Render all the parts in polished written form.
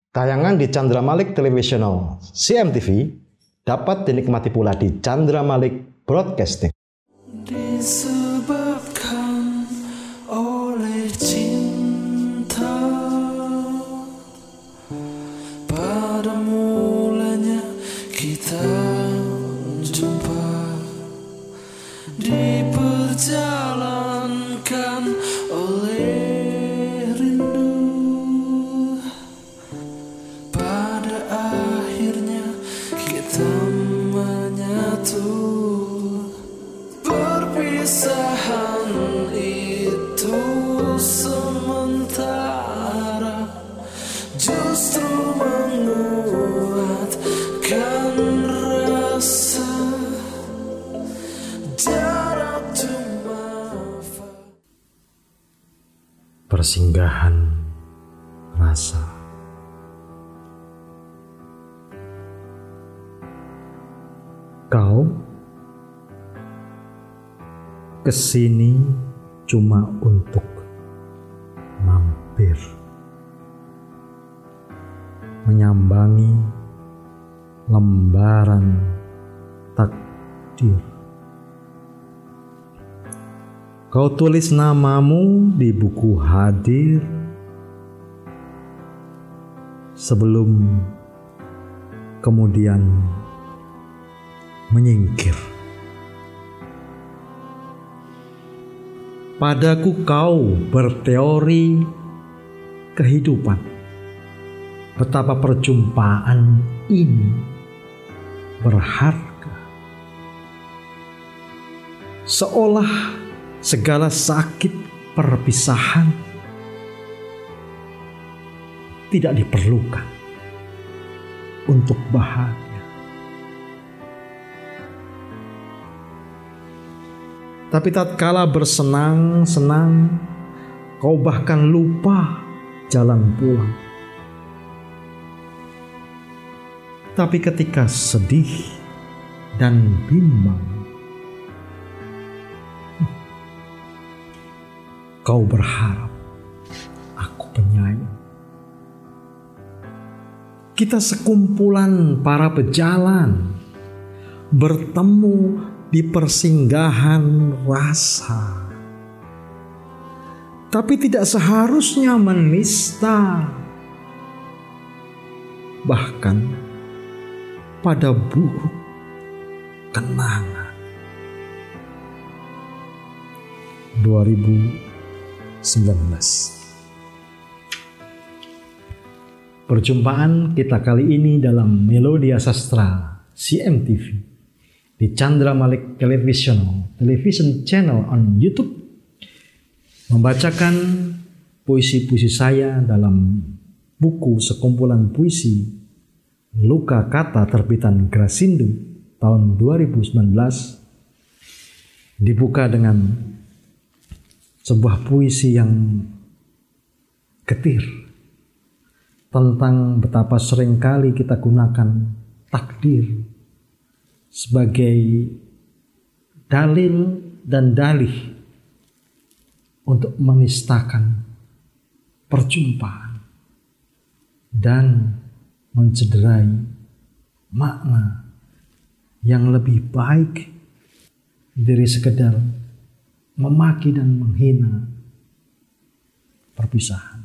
Tayangan di Chandra Malik Televisional CMTV dapat dinikmati pula di Chandra Malik Broadcasting. Disebabkan oleh cinta, pada mulanya kita jumpa, diperjalankan oleh rindu, pada akhirnya kita menyatu. Perpisahan itu sementara, justru menguatkan rasa jarak cuma Persinggahan rasa. Kau kesini cuma untuk mampir, menyambangi lembaran takdir. Kau tulis namamu di buku hadir sebelum kemudian menyingkir. Padaku kau berteori kehidupan, betapa perjumpaan ini berharga. Seolah segala sakit perpisahan tidak diperlukan untuk bahagia. Tapi tatkala bersenang-senang, kau bahkan lupa jalan pulang. Tapi ketika sedih dan bimbang, kau berharap aku penyayang. Kita sekumpulan para pejalan bertemu di persinggahan rasa, tapi tidak seharusnya menista. Bahkan pada buruk kenangan. 2019. Perjumpaan kita kali ini dalam Melodia Sastra CMTV di Chandra Malik Television Channel on YouTube, membacakan puisi-puisi saya dalam buku sekumpulan puisi Luka Kata terbitan Grasindo tahun 2019, dibuka dengan sebuah puisi yang getir tentang betapa seringkali kita gunakan takdir sebagai dalil dan dalih untuk menistakan perjumpaan dan mencederai makna yang lebih baik dari sekedar memaki dan menghina perpisahan.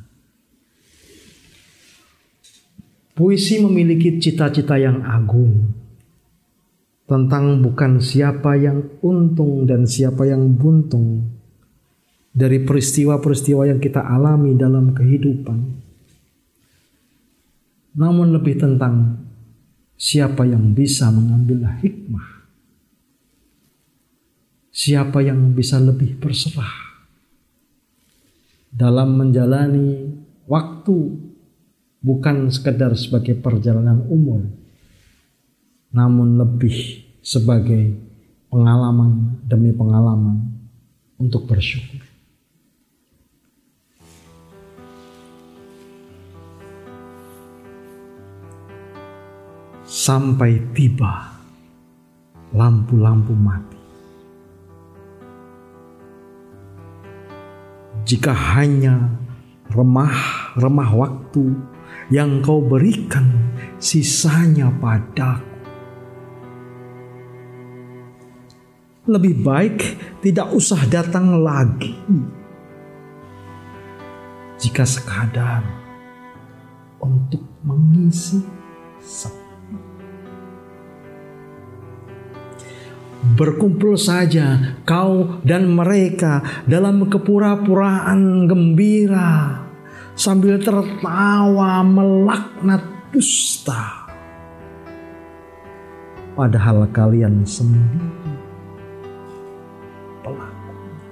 Puisi memiliki cita-cita yang agung tentang bukan siapa yang untung dan siapa yang buntung dari peristiwa-peristiwa yang kita alami dalam kehidupan, namun lebih tentang siapa yang bisa mengambil hikmah, siapa yang bisa lebih berserah dalam menjalani waktu, bukan sekedar sebagai perjalanan umur, namun lebih sebagai pengalaman demi pengalaman untuk bersyukur. Sampai tiba lampu-lampu mati. Jika hanya remah-remah waktu yang kau berikan sisanya padaku. Lebih baik tidak usah datang lagi jika sekadar untuk mengisi sepi. Berkumpul saja kau dan mereka dalam kepura-puraan gembira, sambil tertawa melaknat dusta. Padahal kalian sendiri pelaku.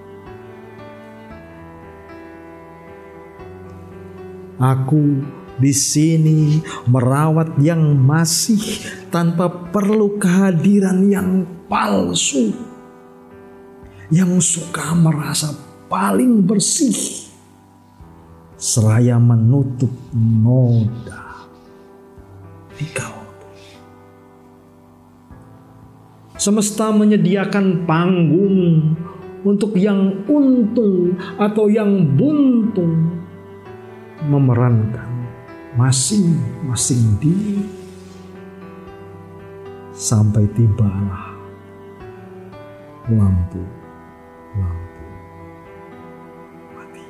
Aku di sini merawat yang masih tanpa perlu kehadiran yang palsu, yang suka merasa paling bersih, seraya menutup noda di kalbu. Semesta menyediakan panggung untuk yang untung atau yang buntung memerankan masing-masing diri, sampai tibalah lampu mati.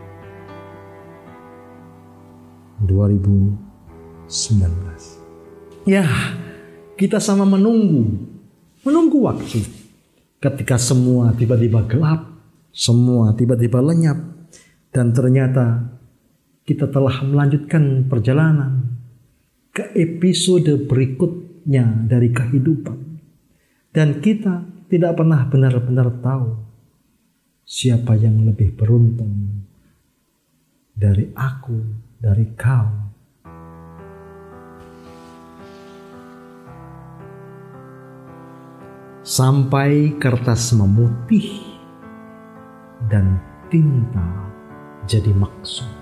2019. Ya, kita sama menunggu waktu ketika semua tiba-tiba gelap, semua tiba-tiba lenyap, dan ternyata kita telah melanjutkan perjalanan ke episode berikutnya dari kehidupan. Dan kita tidak pernah benar-benar tahu siapa yang lebih beruntung dari aku, dari kau. Sampai kertas memutih dan tinta jadi maksud.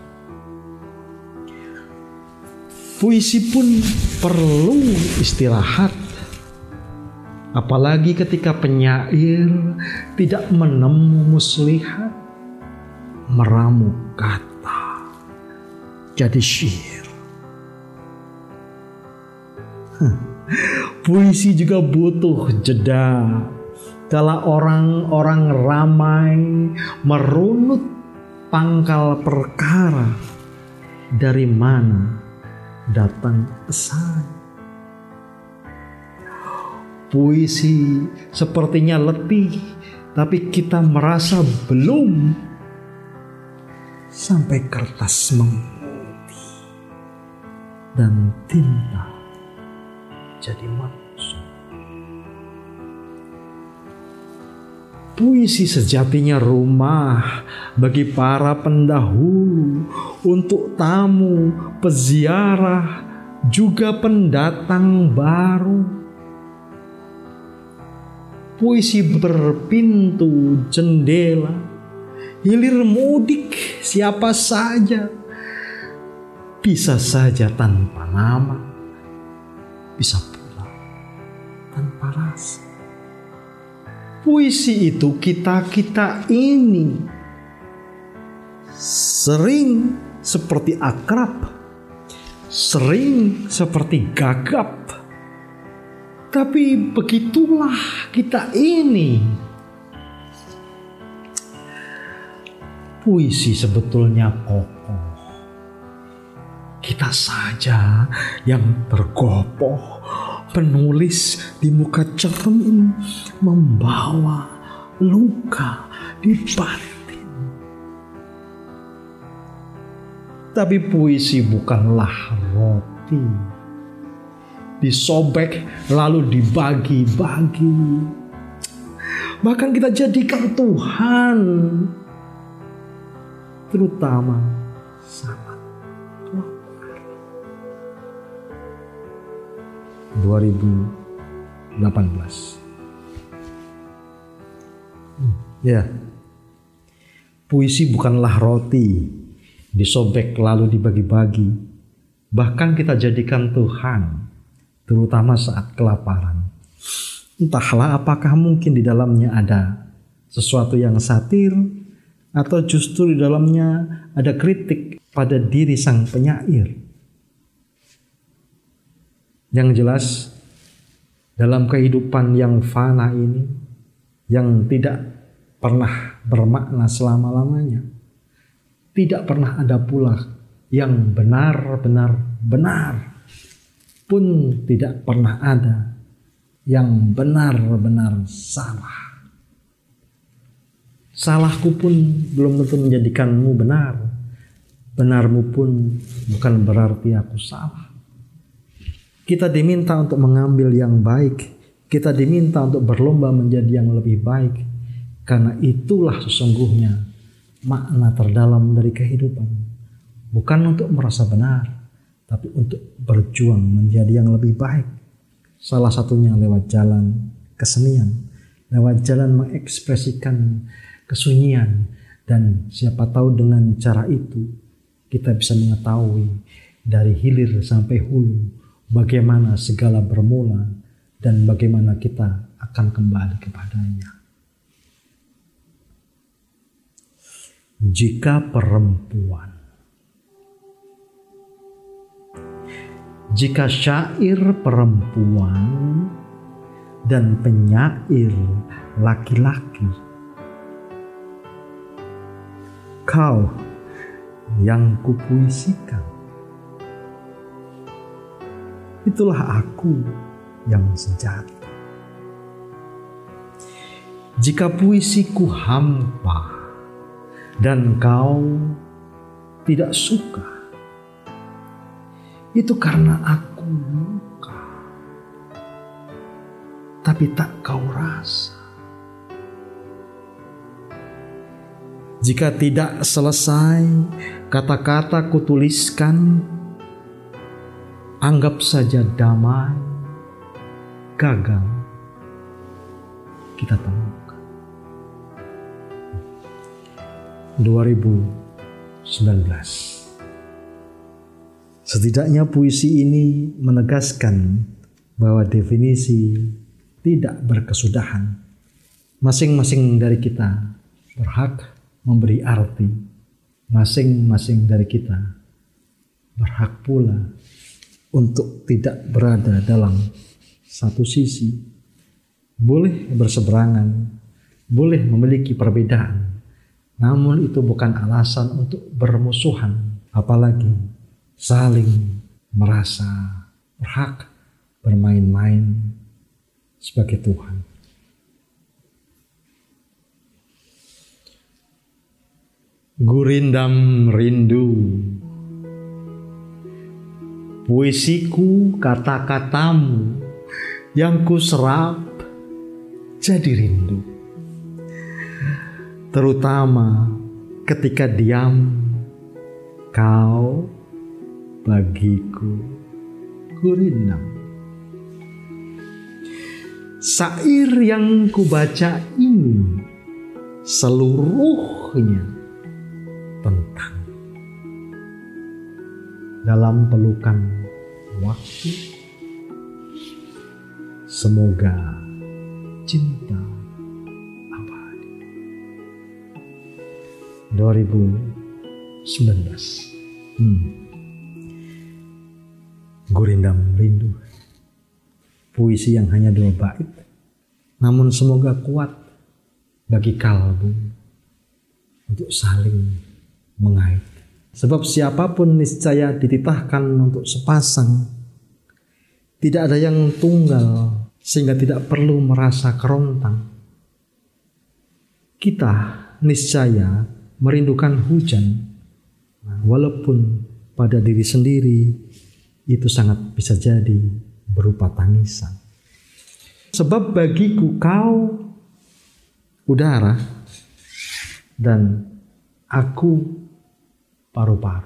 Puisi pun perlu istirahat, apalagi ketika penyair tidak menemu muslihat, meramu kata jadi syair. Puisi juga butuh jeda. Kala orang-orang ramai merunut pangkal perkara, dari mana datang pesan. Puisi sepertinya letih, tapi kita merasa belum, sampai kertas memutih dan tinta jadi maksud. Puisi sejatinya rumah bagi para pendahulu, untuk tamu, peziarah, juga pendatang baru. Puisi berpintu jendela, hilir mudik siapa saja, bisa saja tanpa nama, bisa pula tanpa rasa. Puisi itu kita-kita ini sering seperti akrab, sering seperti gagap. Tapi begitulah kita ini. Puisi sebetulnya kokoh. Kita saja yang tergopoh, penulis di muka cermin membawa luka di batin. Tapi puisi bukanlah roti disobek lalu dibagi-bagi. Bahkan kita jadikan Tuhan, terutama saat lapar. 2018. Ya, puisi bukanlah roti disobek lalu dibagi-bagi. Bahkan kita jadikan Tuhan, terutama saat kelaparan. Entahlah apakah mungkin di dalamnya ada sesuatu yang satir, atau justru di dalamnya ada kritik pada diri sang penyair. Yang jelas, dalam kehidupan yang fana ini, yang tidak pernah bermakna selama-lamanya, tidak pernah ada pula yang benar-benar benar, pun tidak pernah ada yang benar-benar salah. Salahku pun belum tentu menjadikanmu benar. Benarmu pun bukan berarti aku salah. Kita diminta untuk mengambil yang baik. Kita diminta untuk berlomba menjadi yang lebih baik. Karena itulah sesungguhnya makna terdalam dari kehidupan. Bukan untuk merasa benar, tapi untuk berjuang menjadi yang lebih baik. Salah satunya lewat jalan kesenian, lewat jalan mengekspresikan kesunyian, dan siapa tahu dengan cara itu kita bisa mengetahui dari hilir sampai hulu bagaimana segala bermula dan bagaimana kita akan kembali kepadanya. Jika perempuan, jika syair perempuan dan penyair laki-laki, kau yang kupuisikan, itulah aku yang sejati. Jika puisiku hampa dan kau tidak suka, itu karena aku luka, tapi tak kau rasa. Jika tidak selesai kata-kata kutuliskan, anggap saja damai, gagal kita temukan. 2019. Setidaknya puisi ini menegaskan bahwa definisi tidak berkesudahan. Masing-masing dari kita berhak memberi arti, masing-masing dari kita berhak pula untuk tidak berada dalam satu sisi. Boleh berseberangan, boleh memiliki perbedaan, namun itu bukan alasan untuk bermusuhan, apalagi saling merasa berhak bermain-main sebagai Tuhan. Gurindam rindu, puisiku kata-katamu yang kuserap jadi rindu. Terutama ketika diam, kau bagiku gurindam. Syair yang kubaca ini seluruhnya tentang dalam pelukan waktu, semoga cinta abadi. 2019. Gurindam rindu, puisi yang hanya 2 bait, namun semoga kuat bagi kalbu untuk saling mengait. Sebab siapapun niscaya dititahkan untuk sepasang. Tidak ada yang tunggal sehingga tidak perlu merasa kerontang. Kita niscaya merindukan hujan, walaupun pada diri sendiri itu sangat bisa jadi berupa tangisan. Sebab bagiku kau udara dan aku paru-paru.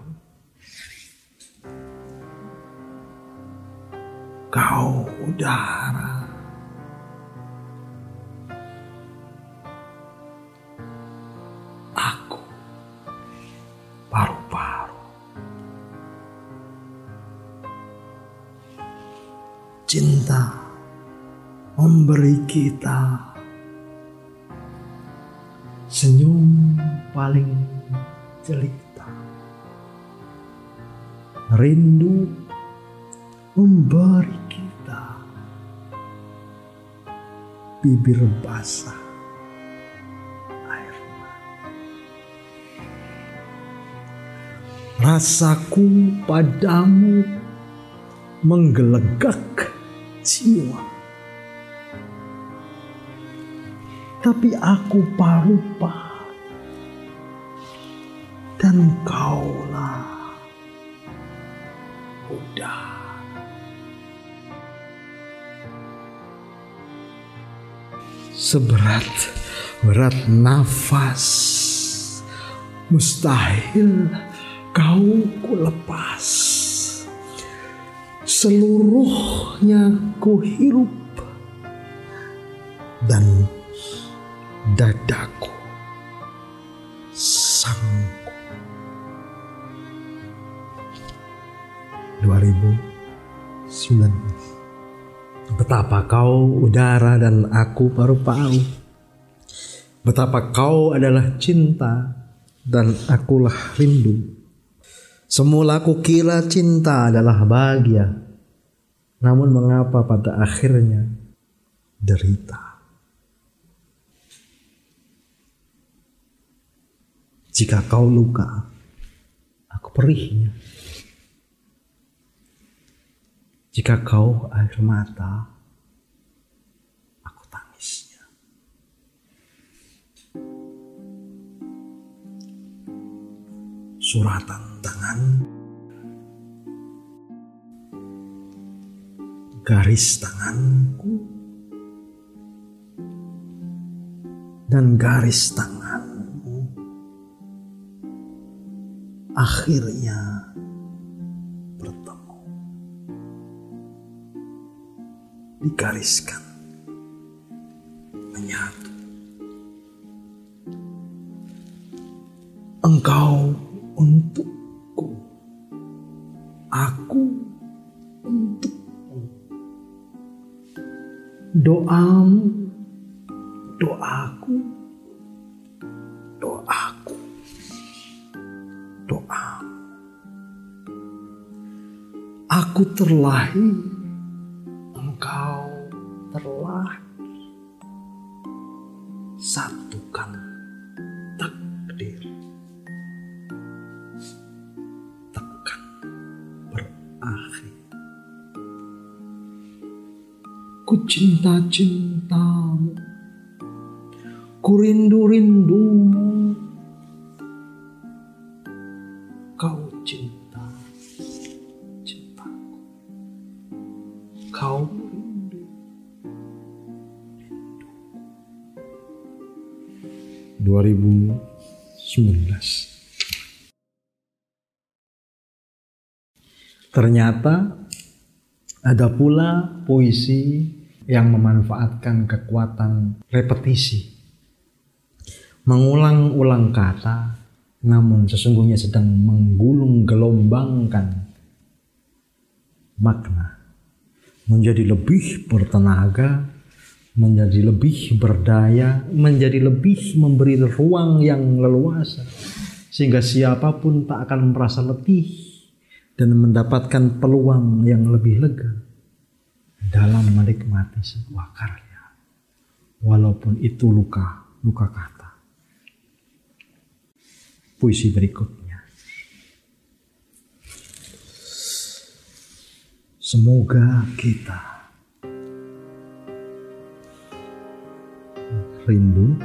Kau udara, aku paru-paru. Cinta memberi kita senyum paling jelita. Rindu memberi kita bibir basah air mata. Rasaku padamu menggelegak jiwa, tapi aku parupa dan kaulah udara. Seberat nafas mustahil kau kulepas, seluruhnya ku hirup dan dadaku sanggup. 2019. Betapa kau udara dan aku paru-paru. Betapa kau adalah cinta dan akulah rindu. Semula ku kira cinta adalah bahagia, namun mengapa pada akhirnya derita. Jika kau luka, aku perihnya. Jika kau air mata, aku tangisnya. Suratan tangan, garis tanganku, dan garis tanganmu akhirnya bertemu, digariskan menyatu. Engkau untukku, aku untukmu. Doamu, doaku, doaku, doamu. Aku terlahir, engkau terlahir. Satukan takdir, takkan berakhir. Ku cinta-cintamu, ku rindu-rindumu. Kau cinta-cintaku, kau rindu-rinduku. 2019. Ternyata ada pula puisi yang memanfaatkan kekuatan repetisi, mengulang-ulang kata, namun sesungguhnya sedang menggulung-gelombangkan makna, menjadi lebih bertenaga, menjadi lebih berdaya, menjadi lebih memberi ruang yang leluasa, sehingga siapapun tak akan merasa letih dan mendapatkan peluang yang lebih lega dalam menikmati sebuah karya, walaupun itu luka kata. Puisi berikutnya. Semoga kita rindu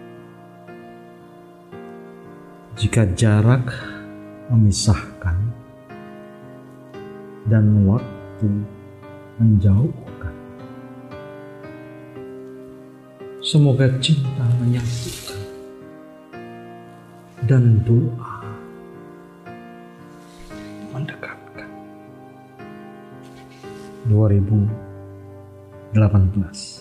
jika jarak memisahkan dan waktu menjauhkan. Semoga cinta menyatukan dan doa mendekatkan. 2018.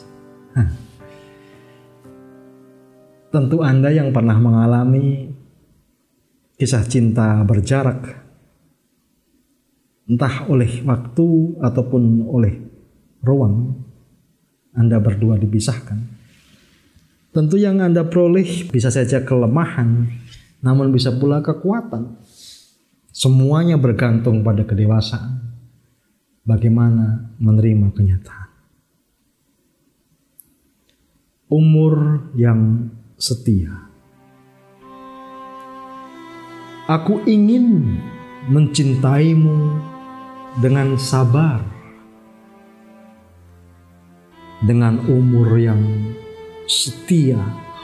Tentu Anda yang pernah mengalami kisah cinta berjarak, entah oleh waktu ataupun oleh ruang, Anda berdua dipisahkan. Tentu yang Anda peroleh bisa saja kelemahan, namun bisa pula kekuatan. Semuanya bergantung pada kedewasaan. Bagaimana menerima kenyataan. umur yang setia. Aku ingin mencintaimu dengan sabar, dengan umur yang setia,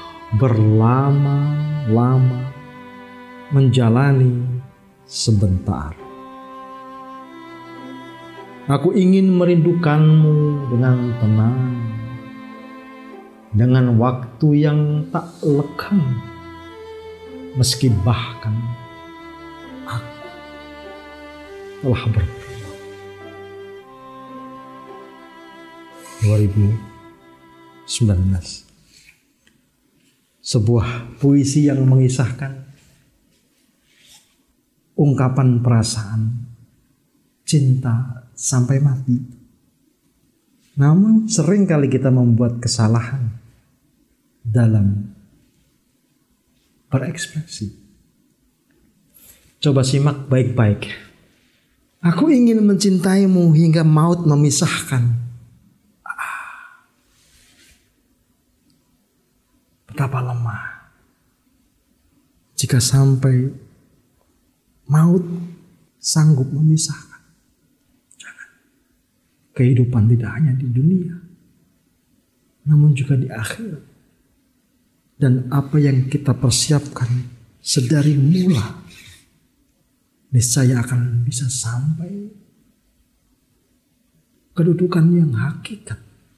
berlama-lama menjalani sebentar. Aku ingin merindukanmu dengan tenang, dengan waktu yang tak lekang, meski bahkan aku telah berpulang. 2019. Sebuah puisi yang mengisahkan ungkapan perasaan cinta sampai mati. Namun sering kali kita membuat kesalahan dalam berekspresi. Coba simak baik-baik. Aku ingin mencintaimu hingga maut memisahkan. Betapa lemah jika sampai maut sanggup memisahkan. Kehidupan tidak hanya di dunia, namun juga di akhirat. Dan apa yang kita persiapkan sedari mula, niscaya akan bisa sampai kedudukan yang hakikat.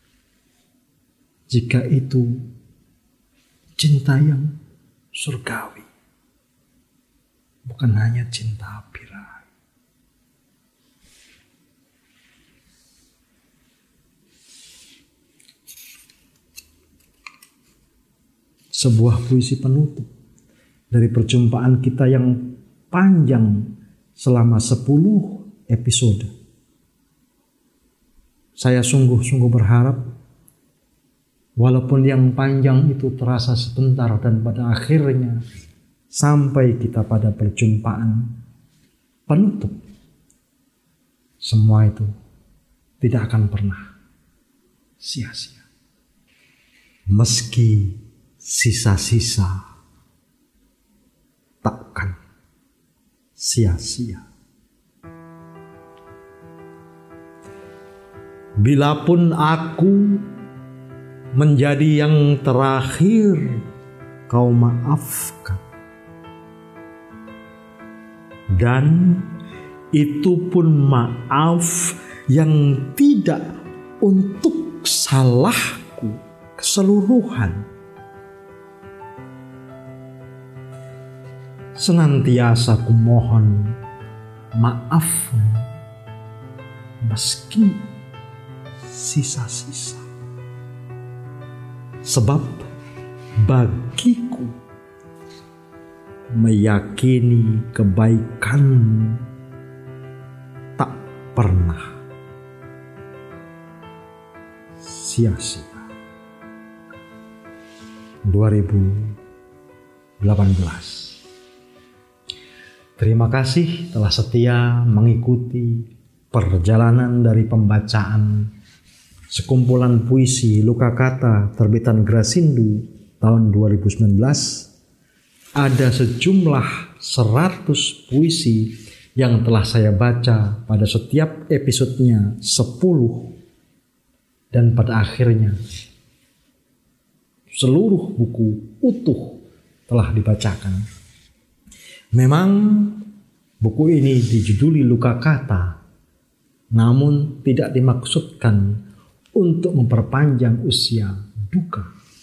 Jika itu cinta yang surgawi, bukan hanya cinta birahi. Sebuah puisi penutup dari perjumpaan kita yang panjang selama 10 episode. Saya sungguh-sungguh berharap walaupun yang panjang itu terasa sebentar dan pada akhirnya sampai kita pada perjumpaan penutup, semua itu tidak akan pernah sia-sia. Meski sisa-sisa takkan sia-sia. Bilapun aku menjadi yang terakhir kau maafkan, dan itu pun maaf yang tidak untuk salahku keseluruhan. Senantiasa ku mohon maafmu meski sisa-sisa. Sebab bagiku meyakini kebaikanmu tak pernah sia-sia. 2018. Terima kasih telah setia mengikuti perjalanan dari pembacaan sekumpulan puisi Luka Kata terbitan Grasindo tahun 2019. Ada sejumlah 100 puisi yang telah saya baca pada setiap episodenya 10, dan pada akhirnya seluruh buku utuh telah dibacakan. Memang buku ini dijuduli Luka Kata, namun tidak dimaksudkan untuk memperpanjang usia duka.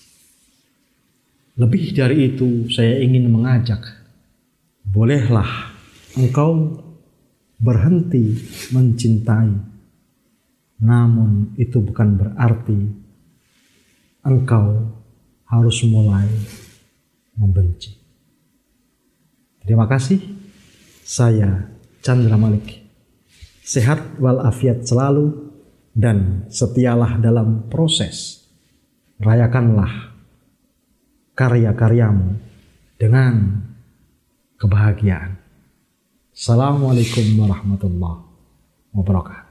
Lebih dari itu, saya ingin mengajak, bolehlah engkau berhenti mencintai, namun itu bukan berarti engkau harus mulai membenci. Terima kasih. Saya Chandra Malik. Sehat walafiat selalu dan setialah dalam proses. Rayakanlah karya-karyamu dengan kebahagiaan. Assalamualaikum warahmatullahi wabarakatuh.